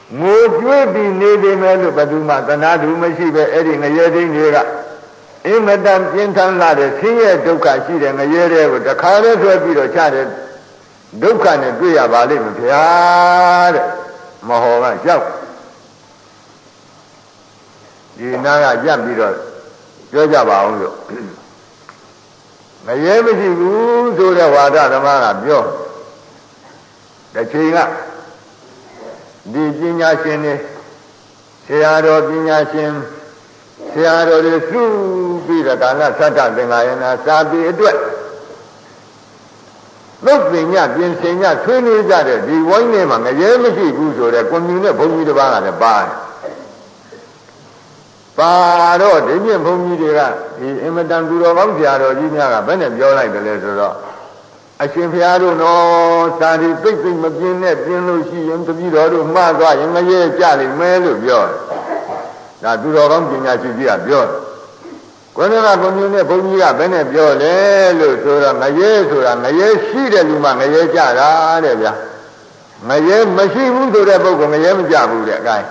ngồi chuối bị nê đi mẹ lúc bắt đầu mà ta nói đủ mấy gì vậy ấy người yêu đi người cả em mà đam chiến thắng là để xin ye đâu cả gì để người yêu đấy của ta khá rồi bị rồi cha đấy đâu cả này tuy là bà đi mà phải đấy mà họ mà sao đi na là giảm đi rồi cho cha bảo ông rồi người yêu mới gì cũng rồi là hòa ra mà là biểu để chơi ngã đi nhà xin đi xe rồi nhà xin xe rồi đi su bị là cả là sát đạn bên ngoài là sát bị đuổi lúc về nhà biến xe nhà thuê đi ra đấy đi vay này mà người yêu mới gì cũng rồi đấy con như này phong như thế ba là ba đó để nhiên phong như thế là thì em đang du đó bóng xe rồi đi nhà cả bên này biểu lại được rồi đó anh xem phía đó nó sao thì tích tích mà biến này biến lối xí em tập đi đó rồi mà qua những người yêu cha thì mấy lúc biểu là du đó bóng nhà chỉ biết biểu còn là con như này phong như là bên này biểu đấy lúc rồi người yêu xí đấy lúc mà người yêu cha ra đấyဗျngười yêu mà xíဘူးဆိုတဲ့ပုဂ္ဂိုလ်người yêuမကြဘူးတဲ့cái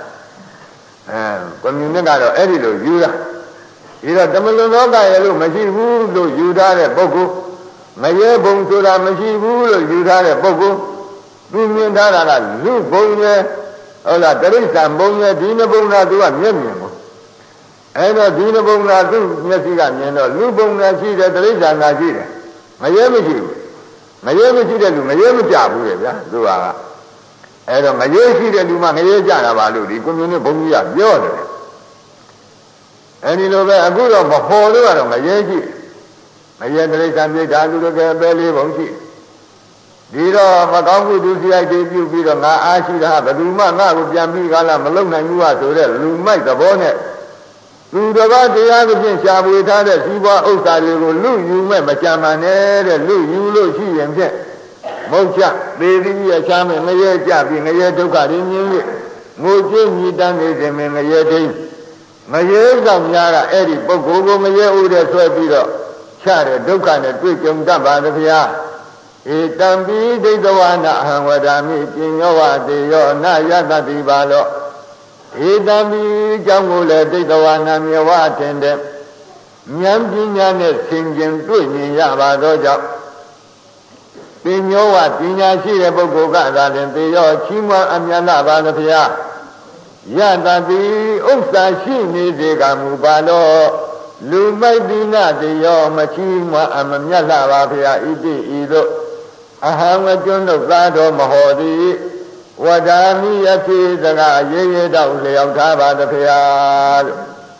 con như này đó ấy thì rồi yêu ra thì là tâm linh đó cái lúc mà xíဘူးrồi yêu raတဲ့ပုဂ္ဂိုလ်người yêu bôngဆိုတာမရှိဘူးလို့ယူထားတဲ့ပုဂ္ဂိုလ်သူမြင်ထားတာကလူဘုံရဲ့ဟုတ်လားတိရစ္ဆာန်ဘုံရဲ့ဒီနှစ်ဘုံကသူကမျက်မြင်ကိုအဲ့တော့ဒီနှစ်ဘုံကသူ့မျက်စိကမြင်တော့လူဘုံကရှိတယ်တိရစ္ဆာန်ကရှိတယ်ငရဲမရှိဘူးငရဲမရှိတဲ့လူငရဲမကြဘူးလေဗျာသူကအဲ့တော့ငရဲရှိတဲ့လူမှငရဲကြတာပါလို့ဒီကွန်မြူနစ်ဘုံကြီးကပြောတယ်အဲ့ဒီလိုပဲအခုတော့မဟောလို့ကတော့ငရဲရှိမယတိရိစ္ဆာန်ပြိဋ္ဌာလူတို့ကပဲလေးပုံရှိဒီတော့မကောင်းမှုဒုစရိုက်တွေပြုပြီးတော့ငါအားရှိတာဘယ်သူမှငါ့ကိုပြန်ပြီးကားလားမလုံနိုင်ဘူးဟာဆိုတဲ့လူမိုက်သဘောနဲ့သူတစ်ပါးတရားသဖြင့်ရှားပွေထားတဲ့စီးပွားဥစ္စာတွေကိုလူယူမဲ့မကြမ်းပါနဲ့တဲ့လူယူလို့ရှိရင်ဖြင့်မုတ်ချသေသည်ရချမ်းမဲ့ငရဲကြပြီးငရဲဒုက္ခတွေမြင်၍ငိုကြွေးမြည်တမ်းနေခြင်းမဲ့ငရဲတိငရဲဆောင်များကအဲ့ဒီပုဂ္ဂိုလ်ကိုငရဲဥတဲ့ဆွဲပြီးတော့ချတဲ့ဒုက္ခနဲ့တွေ့ကြုံတတ်ပါသဗျာဧတံပိဒိဋ္ဌဝနာအဟံဝဒာမိပညောဝတေယောနာယတတိပါလောဧတံပိကြောင့်ကိုလည်းဒိဋ္ဌဝနာမြေဝထင်တဲ့ဉာဏ်ပညာနဲ့ဆင်ခြင်တွေ့မြင်ရပါသောကြောင့်ပညောဝပညာရှိတဲ့ပုဂ္ဂိုလ်ကသာလျှင်တေယောချီးမွမ်းအမြတ်လာပါသဗျာယတတိဥစ္စာရှိနေစေကမူပါလောလူမိုက်တိနာတယောမချီးမအမမြတ်လာပါဗျာဣတိဤသို့အဟံဝကျွန်းတို့သားတော်မဟောသည်ဝဒာမိယတိစကားရေရေတော့လျောက်ထားပါတဗျာလို့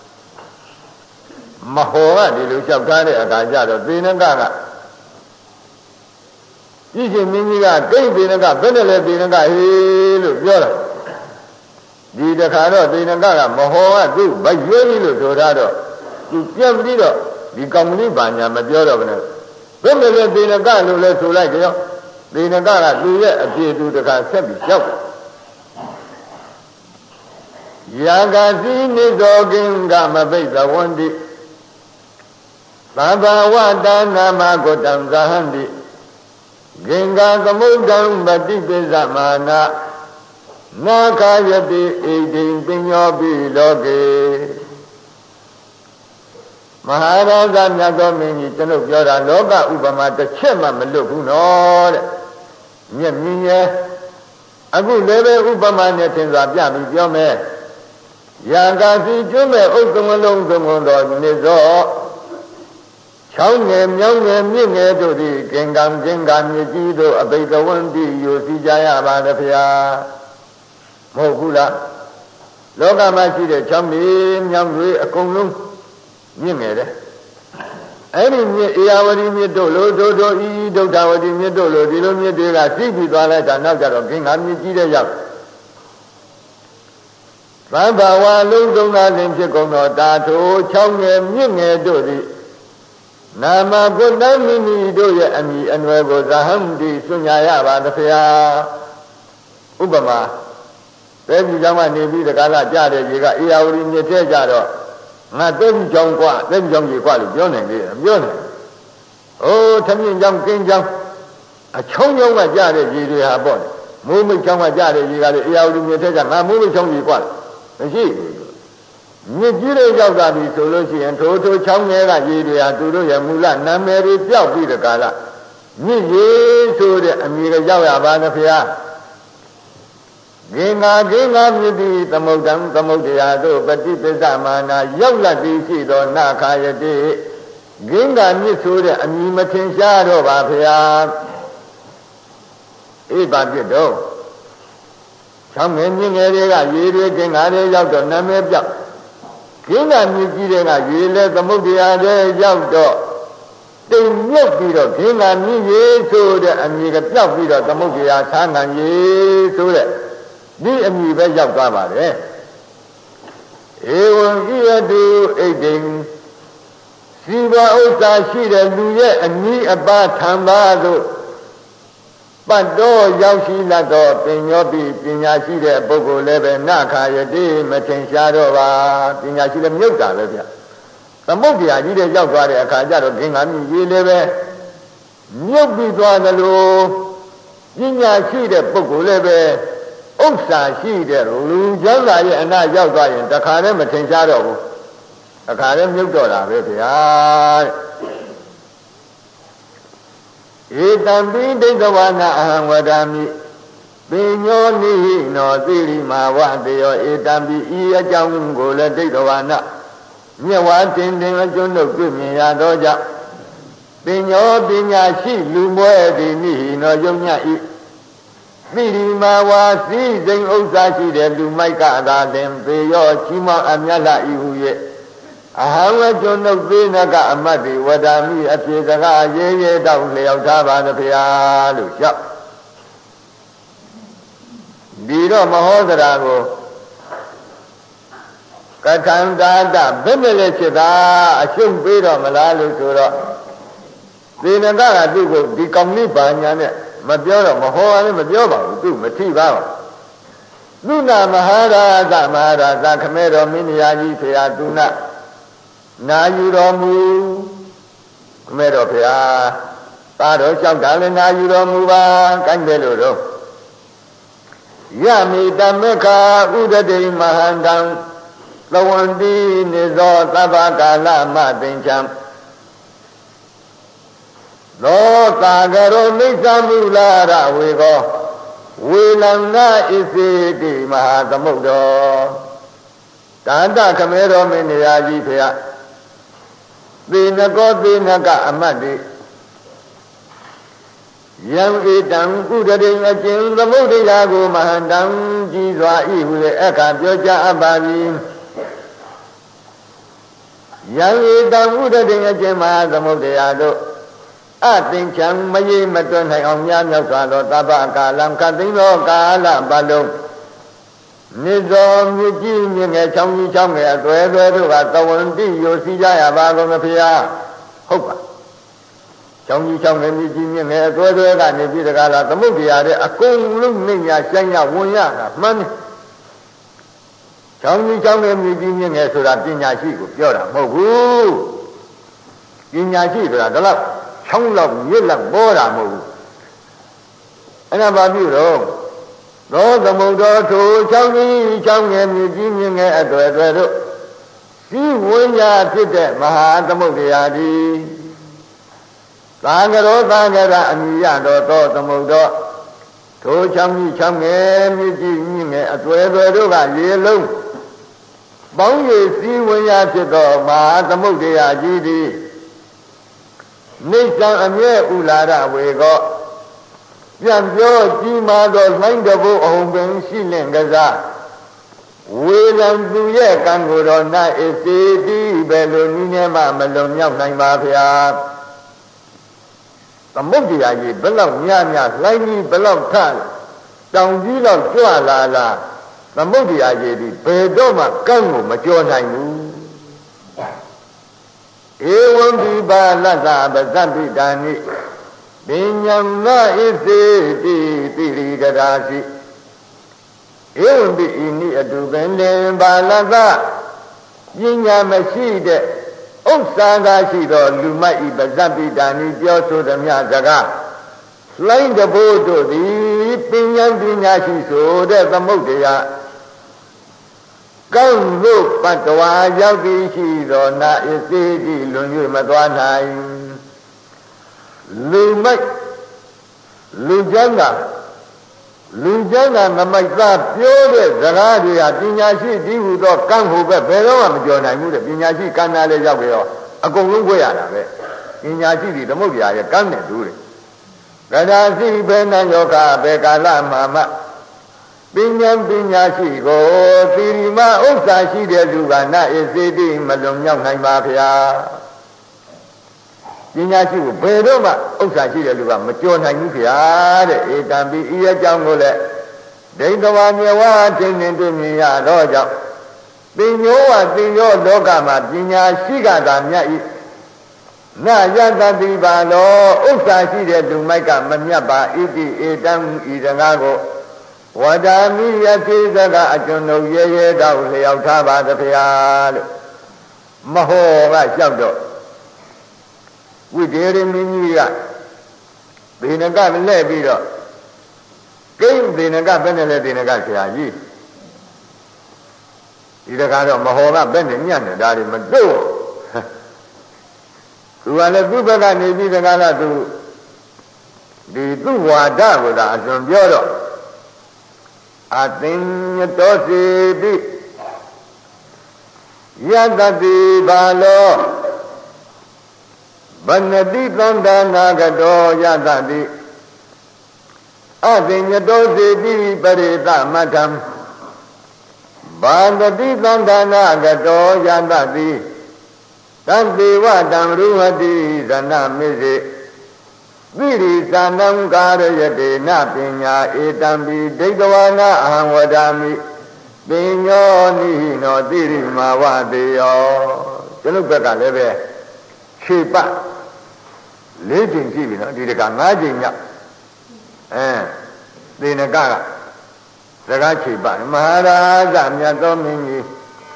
မဟောကဒီလိုလျှောက်ထားတဲ့အခါကျတော့သေနကကြည့်ရှင်မင်းကြီးကကိဋ္သေနကဘယ်နဲ့လဲသေနကဟေးလို့ပြောတာဒီတခါတော့သေနကမဟောကသူ့ဗရွေးကြီးလို့ဆိုထားတော့သူပြန်ပြီးတော့ဒီကောင်မလေးဘာညာမပြောတော့ဘူးနဲ့ဘယ်လိုလဲသေနကလို့လဲဆိုလိုက်ကြောသေနကသူရဲ့အပြေသူတခါဆက်ပြီးရောက်ယာဂစီနိသောကင်္ဂမပိသဝန္တိသဗ္ဗဝတ္တနာမဂုတံဇဟန္တိဂင်္ဂသမုဒ္ဒံပတိပိသမာနာနာခာယတိဣတိပညောပိလောကေမဟာရာဇမြတ်သောမင်းကြီးကျွန်ုပ်ပြောတာလောကဥပမာတစ်ချက်မှမလွတ်ဘူးနော်တဲ့မြက်မြင်းရဲ့အခုလည်းပဲဥပမာနဲ့သင်စွာပြပြီးပြောမယ်ရာဂစီကျွမ်းမဲ့ဥက္ကမလုံးသုံးတော်နေသောချောင်းငယ်မြောင်းငယ်မြင့်ငယ်တို့သည်ကင်္ဂံမြစ်ကြီးတို့အဘိဓဝန္တိယူစီကြရပါလေဗျာမဟုတ်ဘူးလားလောကမှာရှိတဲ့ချောင်းတွေမြောင်းတွေအကုန်လုံးမြင့်ငယ်တယ်အဲ့ဒီမြစ်ဧရာဝတီမြစ်တို့လိုဒုဒုဤဒုဒ္ဒဝတီမြစ်တို့လိုဒီလိုမြစ်တွေကစီးပြီးသွားလိုက်တာနောက်ကြတော့ကင်္ဂါမြစ်ကြီးတဲ့ရောက်သဗ္ဗဝါလုံးသုံးသာလင်ဖြစ်ကုန်သောတာထိုချောင်းငယ်မြင့်ငယ်တို့သည်နာမဂုတ္တမိမိတို့ရဲ့အမိအနွယ်ကိုဇဟံတိစွညာရပါသဗျာဥပမာပဲကြီးကြောင့်ကနေပြီးတကားလာကြတဲ့ကြီးကဧရာဝတီမြစ်ထဲကြတော့ငါတဲကြီးကြောင့်ကွာတဲကြီးကြောင့်ကြီးကွာလို့ပြောနိုင်သေးတယ်ပြောနိုင်အိုးသမင်းကြောင့်ကင်းကြောင့်အချုံးချုံးကကြတဲ့ကြီးတွေဟာပေါ့မိုးမိတ်ချောင်းကကြတဲ့ရေကလေအရာလူမြေထက်ကငါမိုးမိတ်ချောင်းကြီးกว่าမရှိဘူးမြစ်ကြီးတွေရောက်တာပြီဆိုလို့ရှိရင်ထိုချောင်းငယ်ကရေတွေဟာသူတို့ရဲ့မူလနာမည်တွေပြောက်ပြီးတဲ့ကာလမြစ်ရေဆိုတဲ့အမည်ကရောက်ရပါနဲ့ဖေဟာဂင်္ဂါမြစ်တိသမုဒ္ဒံသမုဒ္ဒရာတို့ပฏิပစ္စမာနာရောက်လက်သည်ရှိသောနာခာယတိဂင်္ဂါမြစ်ဆိုတဲ့အမည်မထင်ရှားတော့ပါဖေဟာအေးပါပြစ်တော့ချောင်းငယ်မြင့်ငယ်တွေကရေတွေဂင်္ဂါတွေရောက်တော့နာမည်ပြောက်ဂင်္ဂါမြစ်ကြီးတွေကရေလဲသမုဒ္ဒရာတွေရောက်တော့တိမ်မြုပ်ပြီးတော့ဂင်္ဂါမြစ်ရေဆိုတဲ့အမည်ကပြောက်ပြီးတော့သမုဒ္ဒရာဆာငံရေဆိုတဲ့ဒီအမည်ပဲရောက်သွားပါတယ်ဧဝံဣယတုဣဒိံစီဘဥစ္စာရှိတဲ့လူရဲ့အနည်းအပါးထံပါသို့ပတ်တော်ရောက်ရှိလာတော့ပင်ညောပိပညာရှိတဲ့ပုဂ္ဂိုလ်လည်းပဲနခာယတိမထင်ရှားတော့ပါပညာရှိလည်းမြုပ်တာပဲဗျသမုဒ္ဒရာကြီးတဲ့ရောက်သွားတဲ့အခါကျတော့ဂင်္ဂါမြစ်ကြီးလည်းပဲမြုပ်ပြီးသွားသလိုပညာရှိတဲ့ပုဂ္ဂိုလ်လည်းပဲဥစ္စာရှိတဲ့လူချမ်းသာရဲ့အနာရောက်သွားရင်တခါလည်းမထင်ရှားတော့ဘူးအခါလည်းမြုပ်တော့တာပဲဗျာဧတံပိဒိဋ္ဌဝနာအဟံဝဒာမိပညောနိဟိနောသီရိမာဝတေယောဧတံပိဤအကြောင်းကိုလည်းဒိဋ္ဌဝနာမြတ်ဝါတင်အကျွန်းတို့ပြမြင်ရသောကြောင့်ပညောပညာရှိလူမွဲသည်နိဟိနောယုံညဤသီရိမာဝါစည်းစိမ်ဥစ္စာရှိတဲ့လူမိုက်ကသာလင်ပေရောချီးမွမ်းအမြတ်လာဤဟု၍အဟံဝကျွန်းတို့သေနကအမတ်တိဝဒာမိအပြေစကားရဲရဲတောက်လျောက်ထားပါသဗျာလို့လျှောက်ဒီတော့မဟောသရာကိုကထံတာတဘယ်နဲ့လဲဖြစ်တာအရှုံးပေးတော့မလားလို့ဆိုတော့သေနကကသူ့ကိုဒီကောင်လေးပါညာနဲ့မပြောတော့မဟောလည်းမပြောပါဘူးသူမထိပါဘူးသူနာမဟာရာဇခမဲတော်မင်းညာကြီးဖေဟာသူနာယူတော်မူခမဲတော်ဖေဟာပါတော်လျှောက်တာလည်းနာယူတော်မူပါကိုင်းတယ်လို့တော့ယမိတမေခာဥဒတိမဟန္တံသဝန္တိနိဇောသဗ္ဗကာလမသိဉ္ချံသောသာကရောမိစ္ဆမူလာရဝေကောဝေလံနာဣစေတိမဟာသမုဒ္ဒောတန္တခမဲတော်မင်းနေရာကြီးဖေယသေနကောသေနကအမတ်တိယံဧတံကုတတိအကျဉ်သမုဒ္ဒရာကိုမဟန္တံကြီးစွာဤဟုရဲ့အခါပြောကြားအပ်ပါသည်ယံဧတံကုတတိအကျဉ်မဟာသမုဒ္ဒရာတို့အသင်္ချံမရေမတွန်းနိုင်အောင်များမြောက်စွာသောတပ္ပကာလံကသိသောကာလပတ်လုံးနိဇောမြစ်ကြီးမြင့်ငယ်ချောင်းကြီးချောင်းငယ်အသွဲသွဲတို့ကသဝန္တိယိုစီကြရပါကုန်မဖေဟာဟုတ်ပါချောင်းကြီးချောင်းငယ်မြစ်ကြီးမြင့်ငယ်အသွဲသွဲကနေပြီးတကားလားသမုဒ္ဒရာတဲ့အကုန်လုံးနှိမ့်ညာရှိုင်းရဝင်ရတာမှန်တယ်ချောင်းကြီးချောင်းငယ်မြစ်ကြီးမြင့်ငယ်ဆိုတာပညာရှိကိုပြောတာမဟုတ်ဘူးပညာရှိဆိုတာဒါတော့ချောင်းလောက်မြစ်လောက်ပေါ်တာမဟုတ်ဘူးအဲ့ဒါဘာပြုတော့သောသမုဒ္ဒောထိုချောင်းကြီးချောင်းငယ်မြစ်ကြီးမြင့်ငယ်အသွဲသွဲတို့စီဝိညာဖြစ်တဲ့မဟာသမုဒ္ဒရာသည်သာကရောသာကရအမိယတော်သောသမုဒ္ဒောထိုချောင်းကြီးချောင်းငယ်မြစ်ကြီးမြင့်ငယ်အသွဲသွဲတို့ကရေလုံးပေါင်းရည်စီဝိညာဖြစ်သောမဟာသမုဒ္ဒရာကြီးသည်နိစ္စံအမြဲဥလာရဝေကောပြန်ပြောကြီးမားသောလှိုင်းတဘုအုံပင်ရှိလင့်ကစားဝေလံသူရဲ့ကံကိုယ်တော်နာဣစေတိဘယ်လိုနည်းနဲ့မှမလွန်မြောက်နိုင်ပါဗျာသမုဒ္ဒရာကြီးဘယ်လောက်ညညလှိုင်းကြီးဘယ်လောက်ထတောင်ကြီးလောက်ကြွလာလားသမုဒ္ဒရာကြီးဒီဘယ်တော့မှကံကိုမကြောနိုင်ဘူးဧဝံဒီပါလတ္တပဇ္ဇပိတာနိပညာမဣစေတိတိရိကရာရှိဧဝံဒီဤနိအတုပင်လင်ပါလတ္တပညာမရှိတဲ့ဥစ္စာသာရှိသောလူမိုက်ဤပဇ္ဇပိတာနိပြောဆိုသည်များစကားလှိုင်းတဘိုးတို့သည်ပညာပညာရှိဆိုတဲ့သမုဒ္ဒရာကောင်းလို့ပတ္တဝါရောက်ပြီးရှိသောနာဣစေတိလွန်၍မသွားနိုင်လူမိုက်လူကျမ်းသာနမိတ်သားပြောတဲ့စကားတွေဟာပညာရှိဒီဟုသောကံဟုပဲဘယ်တော့မှမကြော်နိုင်ဘူးတဲ့ပညာရှိကံနာလေးရောက်ပြီးတော့အကုန်လုံးခွဲရတာပဲပညာရှိဒီသမုဒ္ဒရာရဲ့ကံနဲ့တူတယ်ကဒါစီဘယ်နှယောဂဘယ်ကာလမှာမှပညာရှိကိုသီရိမဥစ္စာရှိတဲ့လူကနာဣစေတိမလွန်မြောက်နိုင်ပါဗျာပညာရှိကိုဘယ်တော့မှဥစ္စာရှိတဲ့လူကမကြော်နိုင်ဘူးဗျာတဲ့ဧတံပိဤအကြောင်းကိုလည်းဒိဋ္ဌဝါမြေဝါခြင်းနှင့်တွေ့မြင်ရတော့ကြောင့်ပညောဝသင်ရောလောကမှာပညာရှိကသာမြတ်ဤနာယတတိပါလောဥစ္စာရှိတဲ့လူမိုက်ကမမြတ်ပါဣတိဧတံဤတကားကိုဝဒာမိယတိသကအကျွန်ုပ်ရဲရဲတောက်လျောက်ထားပါသဗျာလို့မဟောကလျှောက်တော့ဝိတေရမင်းကြီးကဒေနကလဲပြီးတော့ကိန်းဒေနကဘယ်နဲ့လဲဒေနကဆရာကြီးဒီတကားတော့မဟောကဘယ်နဲ့ညံ့နေဒါတွေမတို့သူကလည်းသူ့ဘက်ကနေပြီးတကားလားသူဝါဒကိုသာအစွန်ပြောတော့အသင်ညတော်စီပိယတတိဘာလောဗန္တိသန္တာနာကတောယတတိအသင်ညတော်စီပိပရိသမထံဗန္တိသန္တာနာကတောယတတိတံသေဝတံရုဟတိဇနမေစေသီရိသနံကာရယတေနပညာဧတံပိဒိဋ္ဌဝါနာအဟံဝဒာမိပညောနိဟိနောသီရိမာဝတေယောကျွန်ုပ်ဘက်ကလည်းပဲခြေပ၄ချိန်ရှိပြီနော်ဒီတက၅ချိန်မြောက်သေနကစကားခြေပမဟာရာဇမြတ်သောမင်းကြီး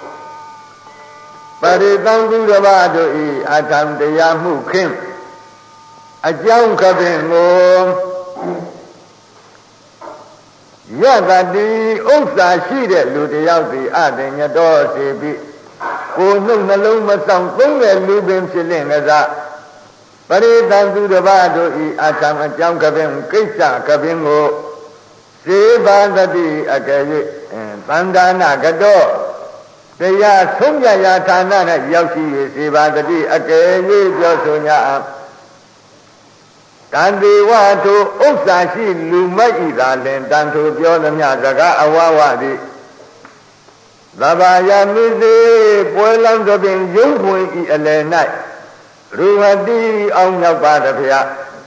ပရိသံသူတစ်ပါးတို့ဤအထံတရားမှုခင်းအကြောင်းကပင်ကိုယတတိဥစ္စာရှိတဲ့လူတယောက်စီအတညတော်စီပြီးကိုယ်နှုတ်နှလုံးမဆောင်သုံးတဲ့လူပင်ဖြစ်လင့်ကစားပရိသံသူတစ်ပါးတို့ဤအထံအကြောင်းကပင်ကိစ္စကပင်ကိုစေဘာတတိအကယ်၍သန္တာနာကတောတရားဆုံးဖြတ်ရာဌာနနဲ့ရောက်ရှိ၍စေဘာတတိအကယ်၍ပြောဆို냐ကံတိဝထုဥစ္စာရှိလူမိုက်ဤသာလင်တန်ထိုပြောသမျှစကားအဝဝသည်သဗ္ဗယမိစေပွဲလမ်းသဖြင့်ရုပ်ဝင်ဤအလယ်၌ရူဟတိအောင်ရောက်ပါသည်ဗျာ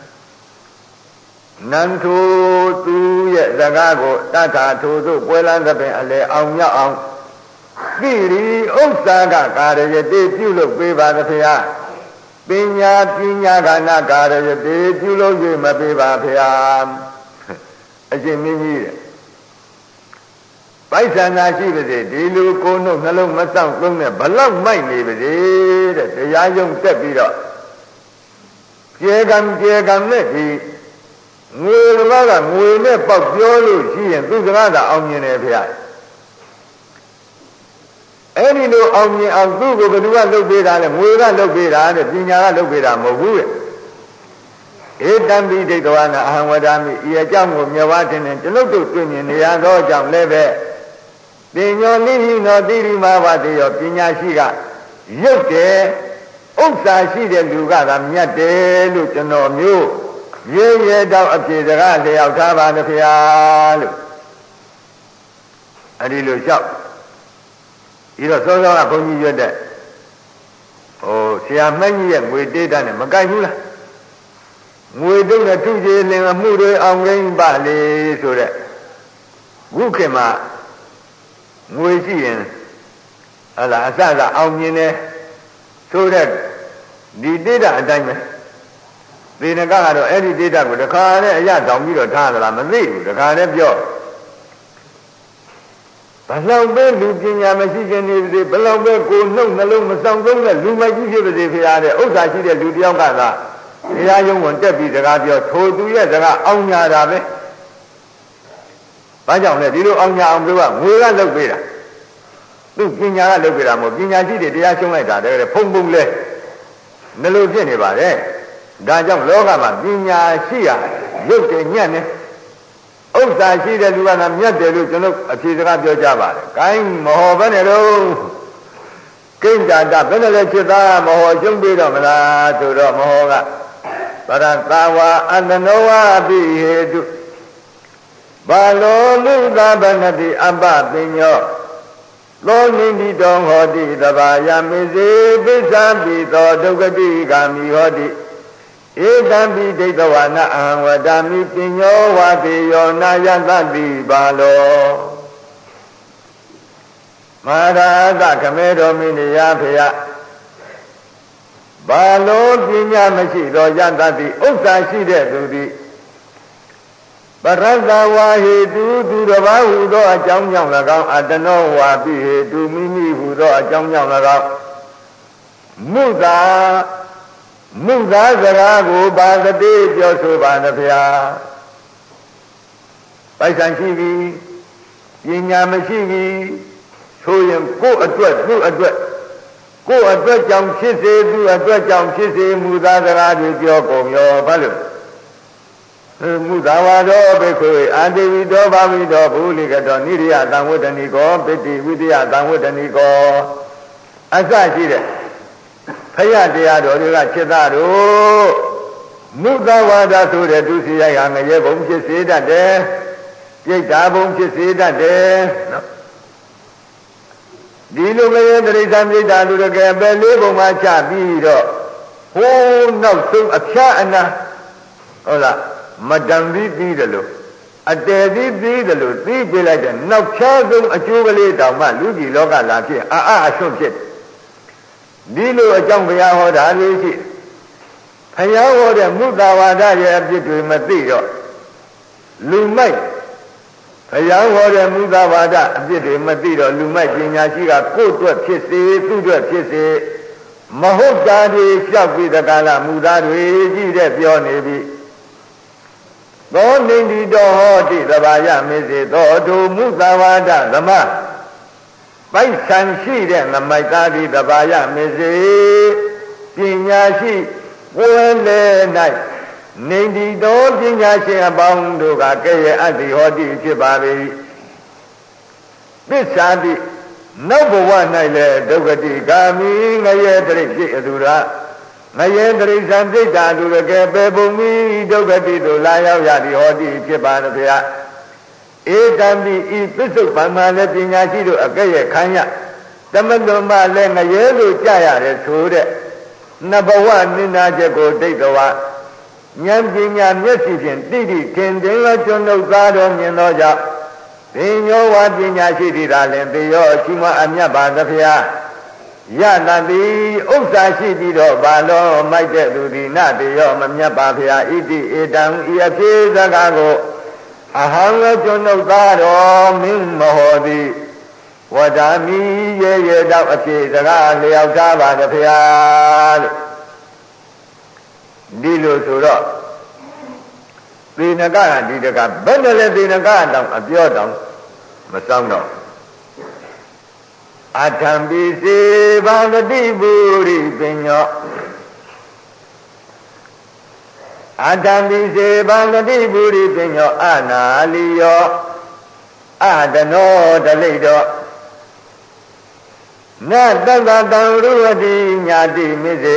နန္ထုသူရဲ့စကားကိုတထာထိုသို့ပွဲလမ်းသဖြင့်အလယ်အောင်ရောက်အောင်သီရိဥစ္စာကကာရယတိပြုလုပ်ပေးပါသည်ဗျာပညာကနာကာရယတိပြုလုပ်၍မပေးပါဗျာအရှင်မင်းကြီးတဲ့ပိုက်ဆံသာရှိပါစေဒီလူကိုယ်နှုတ်နှလုံးမစောင့်သုံးနဲ့ဘလောက်မိုက်နေပါစေတဲ့တရားယုံတက်ပြီးတော့ကျေကံနဲ့ဒီငွေတစ်ပါးကငွေနဲ့ပေါက်ပြောလို့ရှိရင်သူစကားသာအောင်မြင်တယ်ဗျာအဲ့ဒီလိုအောင်မြင်အောင်သူ့ကိုဘယ်သူကလုပ်ပေးတာလဲငွေကလုပ်ပေးတာတဲ့ပညာကလုပ်ပေးတာမဟုတ်ဘူးတဲ့ဧတံပိဒိဋ္ဌဝါနာအဟံဝဒာမိဤအကြောင်းကိုမြတ်ဝါတင်တယ်ကျွန်ုပ်တို့တွေ့မြင်နေရသောကြောင့်လည်းပဲပညောနိဟိနောသီရိမာဝတေယောပညာရှိကရုပ်တယ်ဥစ္စာရှိတဲ့လူကသာမြတ်တယ်လို့ကျွန်တော်မျိုးရေရေတော့အပြေစကားလျောက်ထားပါနဲ့ဗျာလို့အဲ့ဒီလိုလျှောက်ဒီတော့စောစောကဘုန်းကြီးရွတ်တဲ့ဆရာမင်းကြီးရဲ့ငွေတေးတာနဲ့မကိုက်ဘူးလားငွေတုံးနဲ့ထုချေလင်အမှုတွေအောင်ရင်းပါလေဆိုတဲ့ခုခေတ်မှာငွေရှိရင်ဟလာအစကအောင်မြင်တယ်ဆိုတဲ့ဒီတေးတာအတိုင်းပဲသေနကကတော့အဲ့ဒီတေးတာကိုတခါနဲ့အရဆောင်ပြီးတော့ထားသလားမသိဘူးတခါနဲ့ပြောဘလောက်ပဲလူပညာမရှိခြင်းနေပါစေဘလောက်ပဲကိုယ်နှုတ်နှလုံးမဆောင်သုံးတဲ့လူမိုက်ကြီးဖြစ်ပါစေဖရာတဲ့ဥစ္စာရှိတဲ့လူတယောက်ကသာတရားယုံဝင်တက်ပြီးစကားပြောထိုသူရဲ့စကားအောင်ညာတာပဲဘာကြောင့်လဲဒီလိုအောင်ညာအောင်ပြောကငွေကလုပ်ပေးတာသူပညာကလုပ်ပေးတာမဟုတ်ပညာရှိတွေတရားရှုံးလိုက်တာတည်းဖုံဖုံလဲနှလို့ဖြစ်နေပါတယ်ဒါကြောင့်လောကမှာပညာရှိရရုပ်တယ်ညံ့နေဥစ္စာရှိတဲ့လူကသာမြတ်တယ်လို့ကျွန်တော်အဖြေစကားပြောကြပါတယ်။ကိုင်းမဟောဘဲနဲ့တော့ကိဉ္တာတဘယ်နဲ့လဲဖြစ်သားမဟောကျုံးပြီးတော့မလားဆိုတော့မဟောကဗရတဝါအန္တနောဝပိဟေတုဘာလောလူသာဗနတိအပ္ပပညောသောနိန္ဒီတောဟောတိတဘာယမေစေပစ္ဆပိသောဒုက္ခတိကာမိဟောတိဧတံပိဒိဋ္ဌဝါနအဟံဝဒာမိပညောဝါတိယောနာယသတိဘာလောမဟာရသခမေတော်မိနိယဖေယဘာလောပညာမရှိသောယသတိဥစ္စာရှိတဲ့သူသည်ပရသဝါဟေတုသူတစ်ပါးဟူသောအကြောင်းကြောင့်၎င်းအတနောဝါပိဟေတုမိမိဟူသောအကြောင်းကြောင့်၎င်းမုသာစကားကိုပါသတိပြောဆိုပါနှဖျားပိုက်ဆံရှိပြီပညာမရှိပြီဆိုရင်ကိုယ့်အတွက်သူ့အတွက်ကိုယ့်အတွက်ကြောင့်ဖြစ်စေသူ့အတွက်ကြောင့်ဖြစ်စေမူသားစကားတွေပြောကုန်ရောဘာလို့မူသာဝါရောဘိက္ခွေအာတိဝိတောဘာဝိတောဘူလိကတောနိရိယသံဝတ္တနိကောပိတိဝိတယသံဝတ္တနိကောအစရှိတဲ့ဖယားတရားတော်တွေကจิตသားတို့မုသဝါဒဆိုတဲ့သူစီရိုက်ဟာငရဲဘုံဖြစ်စေတတ်တယ်ပြိတ္တာဘုံဖြစ်စေတတ်တယ်နော်ဒီလိုငရဲတိရစ္ဆာန်ပြိတ္တာလူတွေကပဲလေးဘုံမှာချပြီးတော့ဟိုးနောက်ဆုံးအဖျားအနာဟုတ်လားမတန်ပြီးပြီးတယ်လို့အတည်ပြီးပြီးတယ်လို့သိပြလိုက်တဲ့နောက်ချဆုံးအကျိုးကလေးတောင်မှလူကြီးလောကလာဖြစ်အဆွတ်ဖြစ်ဒီလိုအကြောင်းဘုရားဟောတာလေးရှိဘုရားဟောတဲ့မုသဝါဒရဲ့အပြစ်တွေမသိတော့လူမိုက်ဘုရားဟောတဲ့မုသဝါဒအပြစ်တွေမသိတော့လူမိုက်ပညာရှိကကိုယ့်အတွက်ဖြစ်စေသူ့အတွက်ဖြစ်စေမဟုတ်တာတွေလျှောက်ပြီးတကလားမူသားတွေကြီးတဲ့ပြောနေပြီသောနိန္ဒီတောဟောတိသဘာယမေစေသောဒုမုသဝါဒသမပိုက်ဆံရှိတဲ့ငမိုက်သားဒီသဘာယမေစေပညာရှိပွဲလေ၌နိန္ဒီတောပညာရှင်အပေါင်းတို့ကကဲ့ရဲ့အတ္တိဟောတိဖြစ်ပါ၏သစ္စာတိနောက်ဘဝ၌လည်းဒုက္ခတိကာမိငရဲတရိဖြစ်အတူရာငရဲတရိစ္ဆာန်ပြိတ္တာသူရကဲပေပုံမိဒုက္ခတိတို့လာရောက်ရသည်ဟောတိဖြစ်ပါသည်ဗျာဧတံပိဤပစ္စုပန်မှာလည်းပညာရှိတို့အကဲ့ရဲ့ခံရတမတုံမှလည်းငရဲတို့ကြရတယ်ဆိုတဲ့နဘဝနိနာချက်ကိုဒိဋ္ဌဝဉာဏ်ပညာမျက်စိဖြင့်တိတိထင်တယ်လို့ကျွတ်သားတော်မြင်သောကြောင့်ပင်ယောဝပညာရှိသည်သာလင်သေရောအရှိမအမြတ်ပါသဖျားယတတိဥစ္စာရှိပြီးတော့ဘာလို့မိုက်တဲ့သူဒီနတေရောမမြတ်ပါဖျားဣတိဧတံဤအဖြစ်စကားကိုအဟံလည်းကျွတ်သားတော်မင်းမဟောသည်ဝဒာမိရေတော့အဖြစ်စကားလျောက်သားပါသဖျားလို့ဒီလိုဆိုတော့သေနကဒီတကဘယ်နဲ့လဲသေနကတောင်အပြောတောင်မဆောင်တော့အထံပိစေဘာဂတိပုရိပညောအထံပိစေဘာဂတိပုရိပညောအနာလီယောအတနောတလိတောနတတတံရုဝတိညာတိမိစေ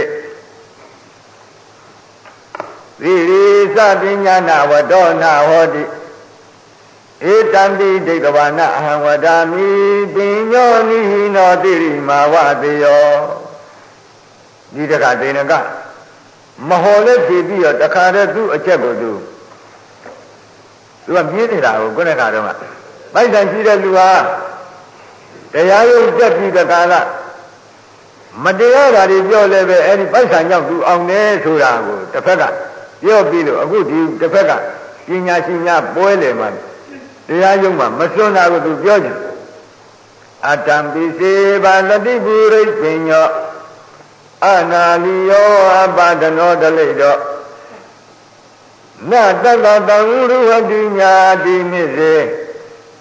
သီရိသပညာနာဝတောနာဟောတိဧတံပိဒိဋ္ဌဝါနအဟံဝဒာမိပညောနိဟိနောတိရိမာဝတေယောဒီတခါဒေနကမဟောလဲဖြေပြီးတော့တခါတည်းသူ့အချက်ကိုသူကမြင်နေတာကိုကိုယ်နဲ့ကတော့ပိုက်ဆံရှိတဲ့လူဟာတရားရုပ်တက်ပြီးတခါလားမတရားတာတွေပြောလဲပဲအဲ့ဒီပိုက်ဆံကြောင့်သူအောင်တယ်ဆိုတာကိုတစ်ဖက်ကပြောပြီးလို့အခုဒီတစ်ဖက်ကပညာရှိများပွဲလေမှာတရားရုံးမှာမစွန့်တာကိုသူပြောကြတယ်အတံပိစေဘာလတိပုရိပညောအနာလီယောအပဒနောတလိတောနတတတံရုဟတိညာတိမိစေ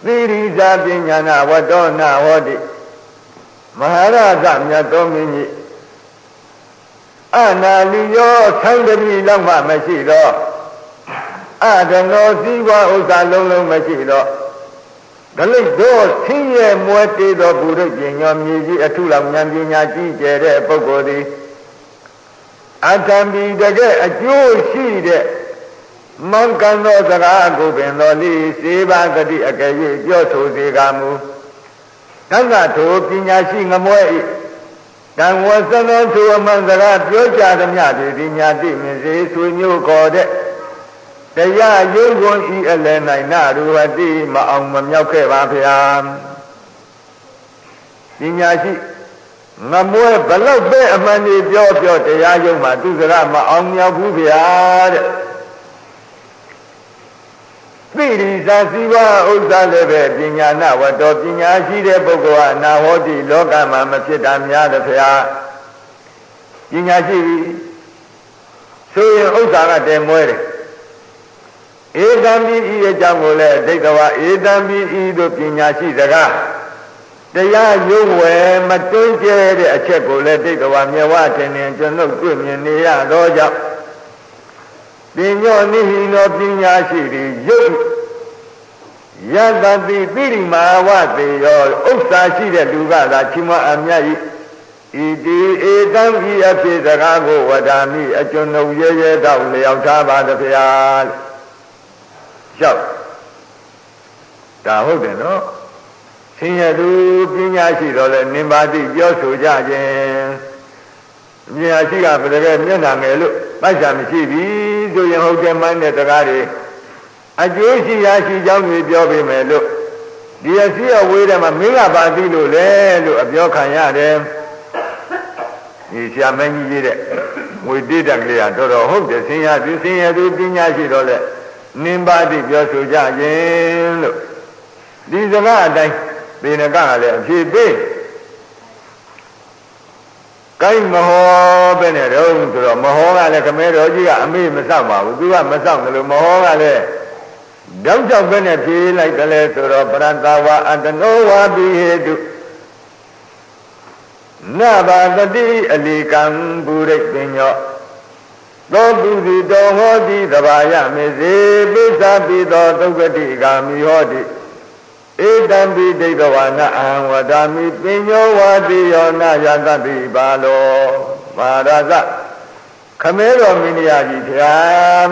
သီရိဇာပညာနာဝတ္တောနာဟောတိမဟာရသမြတ်သောမင်းကြီးအနာလီယောသံတတိလောက်မှမရှိတော့အဒနောစည်းဝါဥစ္စာလုံးလုံးမရှိတော့ဂလိတ်သောဆင်းရဲမွဲတေသောဘုရုပ်ပညာမြေကြီးအထုလောက်ဉာဏ်ပညာကြီးကျယ်တဲ့ပုဂ္ဂိုလ်သည်အတံပီတကယ်အကျိုးရှိတဲ့မောင်ကံသောစကားကိုပင်တော်လိစေပါသတိအကယ်၍ပြောဆိုစေကမူတက္ကထိုပညာရှိငမွဲ၏တံဝဆနထိုအမှန်စကားပြောကြသမျှသည်ညာတိမြင်စေဆွေမျိုးခေါ်တဲ့တရားယုံကုန်ဤအလယ်၌နရူဝတိမအောင်မမြောက်ခဲ့ပါဗျာပညာရှိငမွဲဘလောက်ပဲအမှန်ကြီးပြောတရားယုံမှာသူစကားမအောင်မြောက်ဘူးဗျာတဲ့သိရိသာစီဝါဥစ္စာလည်းပဲပညာနာဝတ္တောပညာရှိတဲ့ပုဂ္ဂိုလ်ဟာနာဟောတိလောကမှာမဖြစ်တာများတယ်ဗျာပညာရှိပြီဆိုရင်ဥစ္စာကတည်မွဲတယ်ဧတံပိဤအကြောင်းကိုလည်းဒိဋ္ဌဝဧတံပိဤတို့ပညာရှိစကားတရားယုံဝယ်မတွင်းကျဲတဲ့အချက်ကိုလည်းဒိဋ္ဌဝမြဝတင်နေကျွန်ုပ်တွေ့မြင်နေရတော့ကြောင့်ပညောနိဟိနောပညာရှိသည်ယုတ်ယတတိပိရိမာဝတေယောဥစ္စာရှိတဲ့လူကသာချီးမွမ်းအမြတ်ဤဣတိဧတံဤအဖြစ်စကားကိုဝဒာမိအကျွန်ုပ်ရဲရဲတော့လျောက်ထားပါသဗျာလျှောက်ဒါဟုတ်တယ်နော်ဆင်းရဲသူပညာရှိတော့လဲနိဗ္ဗာတိပြောဆိုကြခြင်းပညာရှိကဘယ်တကယ်မျက်နှာငယ်လို့ပိုက်ဆံမရှိပြီဆိုရင်ဟုတ်တယ်မှန်းတဲ့တရားတွေအကျိုးရှိရာရှိကြောင်းတွေပြောပေးမယ်လို့ဒီအစီအဝေးထဲမှာမင်းကပါသိလို့လေလို့အပြောခံရတယ်ဒီဆရာမင်းကြီးရေးတဲ့ငွေတိတက်ကလေးကတော်တော်ဟုတ်တယ်ဆင်းရဲသူပညာရှိတော့လဲနိဗ္ဗာတိပြောဆိုကြခြင်းလို့ဒီစကားအတိုင်းသေနကလည်းအဖြစ်ပေးကိုင်းမဟောပဲနဲ့တော့ဆိုတော့မဟောကလည်းခမဲတော်ကြီးကအမေမဆောက်ပါဘူးသူကမဆောက်တယ်လို့မဟောကလည်းတောက်ချောက်ပဲနဲ့ဖြေးလိုက်တယ်လေဆိုတော့ပရတဝါအတနောဝါပိဟေတုနဘာတတိအလီကံပုရိပညောသောပုစီတော်ဟောတိသဘာယမေစေပိစ္ဆာပိသောသုဂတိကာမိဟောတိဧတံပိဒိဋ္ဌဝါနအဟံဝဒာမိပညောဝါတိယောနယတတိပါလောမဟာရသခမဲတော်မင်းကြီးဖျား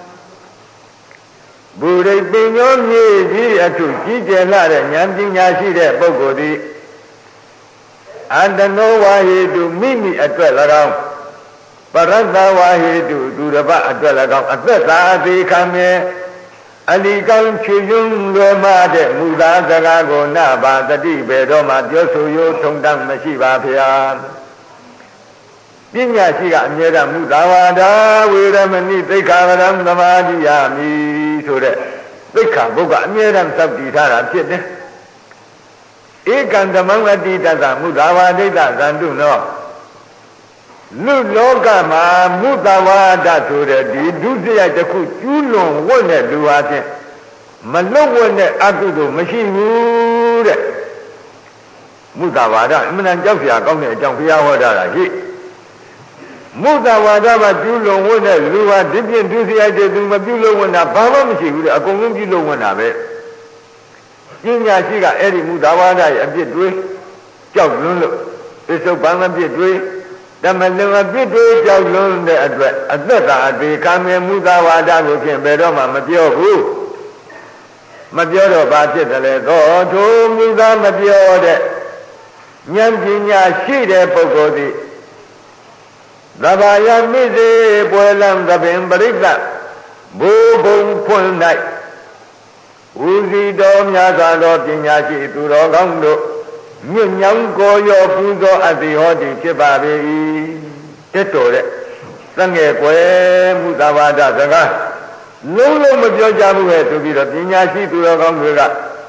ဘုရိပညောမြေကြီးအထုကြီးကျယ်လာတဲ့ဉာဏ်ပညာရှိတဲ့ပုဂ္ဂိုလ်သည်အန္တနောဝါဟေတုမိမိအတွက်၎င်းပရတ္တဝါဟေတုသူတစ်ပါးအတွက်၎င်းအသက်သာအသေးခံမြဲအလီကောင်းချွေယွန်းလွယ်မတဲ့မူသားစကားကိုနဘာတတိဘေတော်မှာပြောဆိုရိုးထုံတမ်းမရှိပါဗျာပညာရှိကအမြဲတမ်းမူသာဝါဒဝေရမဏိသိက္ခာပဒံသမာဓိယာမိဆိုတဲ့သိက္ခာပုဂ္ဂအမြဲတမ်းစောင့်တည်ထားတာဖြစ်တယ်ဧကံဓမ္မဝတိတတမူသာဝါဒိဋ္ဌဇန္တုနောလူလောကမှာမုသဝါဒဆိုတဲ့ဒီဒုစရိုက်တစ်ခုကျူးလွန်ဝတ်တဲ့လူဟာဖြင့်မလွတ်ဝတ်တဲ့အကုသိုလ်မရှိဘူးတဲ့မုသဝါဒအမှန်တန်ကြောက်စရာကောင်းတဲ့အကြောင်းဘုရားဟောတာရှိမုသဝါဒမှာကျူးလွန်ဝတ်တဲ့လူဟာဒီပြင်းဒုစရိုက်တွေသူမပြုလို့ဝတ်တာဘာမှမရှိဘူးတဲ့အကုန်လုံးပြုလို့ဝတ်တာပဲပညာရှိကအဲ့ဒီမုသဝါဒရဲ့အပြစ်တွေးကြောက်လွန်းလို့ပစ္စုပန်အပြစ်တွေးဓမ္မလုံအပြစ်တွေကြောက်လွန်းတဲ့အတွက်အသက်သာအသေးခံမြမူသာဝါဒကိုဖြင့်ဘယ်တော့မှမပြောဘူးမပြောတော့ဘာဖြစ်တယ်လဲသောထိုမူသာမပြောတဲ့ဉာဏ်ပညာရှိတဲ့ပုဂ္ဂိုလ်သည်သဘာယမိစေပွဲလံသပင်ပရိသတ်ဘူဘုံဖွင့်၌ဝူစီတော်များစွာသောပညာရှိသူတော်ကောင်းတို့မြင့်ညောင်းကိုရောပူဇော်အပ်သည်ဟောသည်ဖြစ်ပါပေ၏တက်တော်တဲ့သံငယ်ကွယ်မူသာဝါဒစကားလုံးလုံးမပြောကြဘူးပဲဆိုပြီးတော့ပညာရှိသူတော်ကောင်းတွေက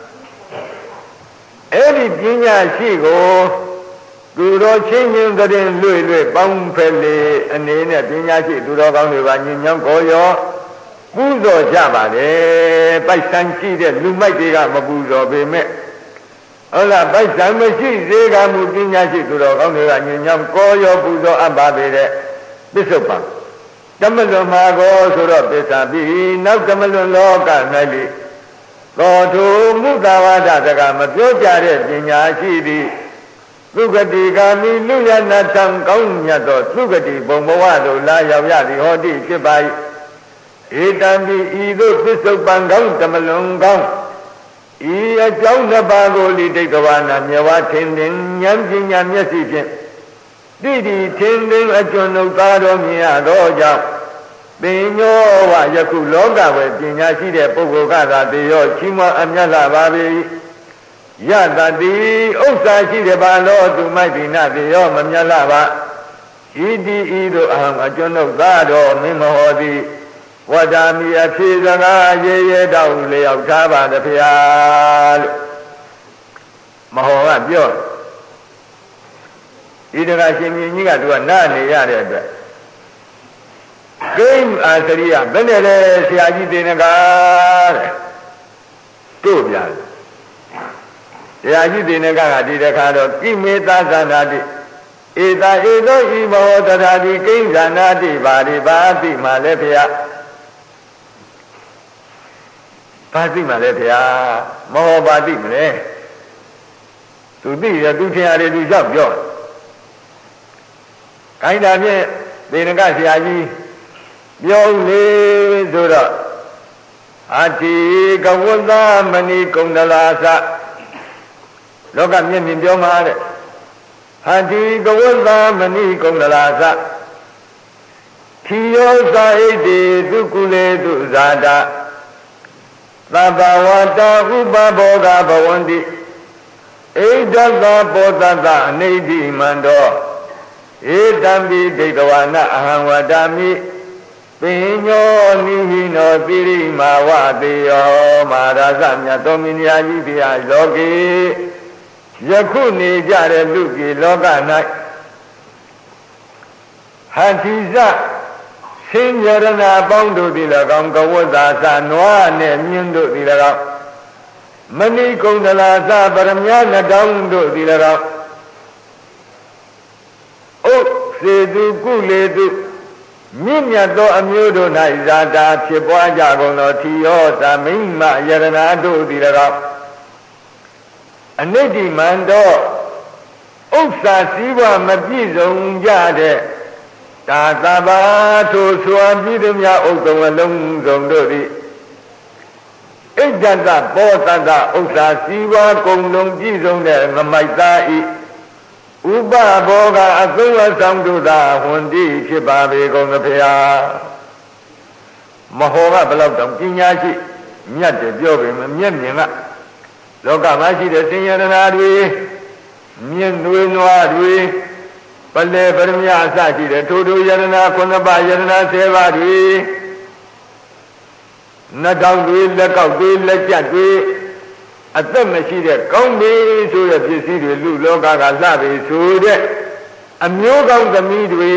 အဲ့ဒီပညာရှိကိုသူတော်ချင်းချင်းကရင်လွေပေါင်းဖက်လေအနေနဲ့ပညာရှိသူတော်ကောင်းတွေကညဉ့်ညောင်းကိုရောပူဇော်ကြပါလေပိုက်ဆံရှိတဲ့လူမိုက်တွေကမပူဇော်ပေမဲ့ဟုတ်လားပိုက်ဆံမရှိသေးကမူပညာရှိသူတော်ကောင်းတွေကညဉ့်ညောင်းကောရောပူဇော်အပ်ပါပေတဲ့ပစ္စုပန်ဓမ္မလွန်မှာကောဆိုတော့ပစ္စာပြီးနောက်ဓမ္မလွန်လောက၌လေသောထုမုဒ္ဒဝါဒတကမပြောကြတဲ့ပညာရှိသည်သုဂတိကာမိလူယနာထံကောင်းမြတ်သောသုဂတိဘုံဘဝသို့လာရောက်ရသည်ဟောတိဖြစ်ပါ၏ဧတံပိဤသို့ပစ္စုပန်ကောင်းဓမ္မလွန်ကောင်းဤအကြောင်းတစ်ပါးကိုလိဒိဋ္ဌဝါနာမြဝထင်တင်ဉာဏ်ပညာမျက်စိဖြင့်တိတိထင်တင်အကျွမ်းုပ်သားတော်မြင်ရသောကြောင့်ပင်ညောဝယခုလောကဝေပညာရှိတဲ့ပုဂ္ဂိုလ်ကသာတေရောချီးမွမ်းအမြတ်လာပါပေယတတိဥစ္စာရှိတဲ့ဘာလို့သူမိုက်ဒီနာတေရောမမြတ်လာပါဤတိဤသို့အဟံအကျွမ်းုပ်သားတော်မင်းမဟောသည်ဝဒ္ဓမီအဖြစ်စကားရေရေတောက်လျောက်ထားပါတဖေဟာလို့မဟောကပြောဤတကရှင်မြင်းကြီးကသူကနားနေရတဲ့အတွက်ကိမ္အာစရိယဘယ်နဲ့လဲဆရာကြီးတေနကတဲ့တို့ပြန်ဆရာကြီးတေနကကဒီတခါတော့ကိမေသသနာတိဧတာဧသောဤမောတရာတိကိဉ္ဇာနာတိပါရိပါတိမှလည်းဖေဟာဘာသိမှလဲဗျာမဟောပါသိမလဲသူသိရသူထင်ရတယ်သူရောက်ပြောခိုင်းတာဖြင့်သေနကဆရာကြီးပြောလေဆိုတော့အတိကဝတ္တမဏိကုန္ဒလာသလောကမျက်မြင်ပြောမှာတဲ့အတိကဝတ္တမဏိကုန္ဒလာသထီယောသာဣတိသူကုလေသူဇာတာသဗ္ဗဝတ္တဥပဘောဂဘဝန္တိဣဒတ္တပောတတအနိဋ္ဌိမန္တောဧတံပိဒိဋ္ဌဝါနအဟံဝတ္တမိပင်ညောနိဟိနောသီရိမာဝတေယောမဟာရသမြတ်သောမင်းများကြီးဖျားလောကေယခုနေကြတဲ့လူကြီးလောက၌ဟန္တိဇဆင်းရဲရဏပေါင်းတို့သည်၎င်းကဝတ္တာသနွားနဲ့မြင်းတို့သည်၎င်းမဏိကုန္ဒလာသပရမညတောင်းတို့သည်၎င်းဥစေတုကုလေတုမြင့်မြတ်သောအမျိုးတို့၌ဇာတာဖြစ်ပွားကြကုန်သောထီယောသမိမ္မယရဏတို့သည်၎င်းအနိဋ္ဌိမန္တောဥစ္စာစည်းဝါမပြည့်စုံကြတဲ့တာသဘာထိုဆွာပြည့်သည်များဥဒ္ဒဝလုံးစုံတို့သည်ဣဒ္ဓတပောတတဥစ္စာစည်းဝါကုံလုံးပြည့်စုံတဲ့ငမိုက်သားဤဥပဘောကအသုံးအဆောင်တို့သာဟွန်တိဖြစ်ပါပေကုန်သဖေဟာမဟောကဘယ်လောက်တောင်ပညာရှိမြတ်တယ်ပြောပေမဲ့မျက်မြင်ကလောကမှာရှိတဲ့သင်္ယရဏတွေမြင့်တွေနွားတွေပလေပရမယအစရှိတဲ့ထိုထိုယရဏ9ပါးယရဏ10ပါးတွေနှတောင်တွေလက်ကောက်တွေလက်ကျက်တွေအသက်မရှိတဲ့ကောင်းပြီဆိုတဲ့ပစ္စည်းတွေလူလောကကလှပြီဆိုတဲ့အမျိုးကောင်းသမီးတွေ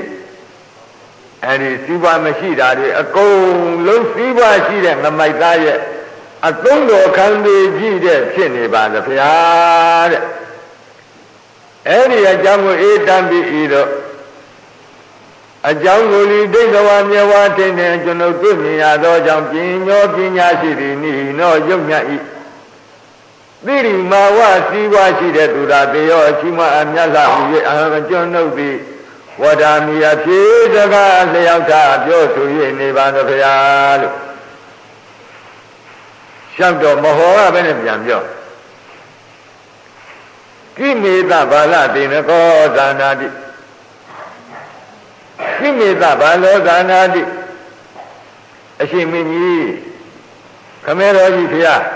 အဲဒီစီးပွားမရှိတာတွေအကုန်လုံးစီးပွားရှိတဲ့ငမိုက်သားရဲ့အသုံးတော်ခံတွေကြည့်တဲ့ဖြစ်နေပါသဗျာတဲ့အဲ့ဒီအကြောင်းကိုဧတံပိဤတော့အကြောင်းကိုလိဒိဋ္ဌဝါမြဝထင်တဲ့ကျွန်ုပ်တွေ့မြင်ရသောကြောင့်ပညောပညာရှိသည်နိနောယုတ်မြတ်ဤသီရိမာဝစီးပွားရှိတဲ့သူသာတေယောအချိမအမြတ်လာဟူ၍အဟံကျွန်ုပ်သည်ဝဒာမီအဖြစ်တကားလျောက်တာပြောဆို၍နေပါသဗျာလို့ရှောက်တော့မဟောကပဲနဲ့ပြန်ပြောကိမေတဘာလတေနကောဇာနာတိကိမေတဘာလောဇာနာတိအရှင်မင်းကြီးခမဲတော်ကြီးဖျား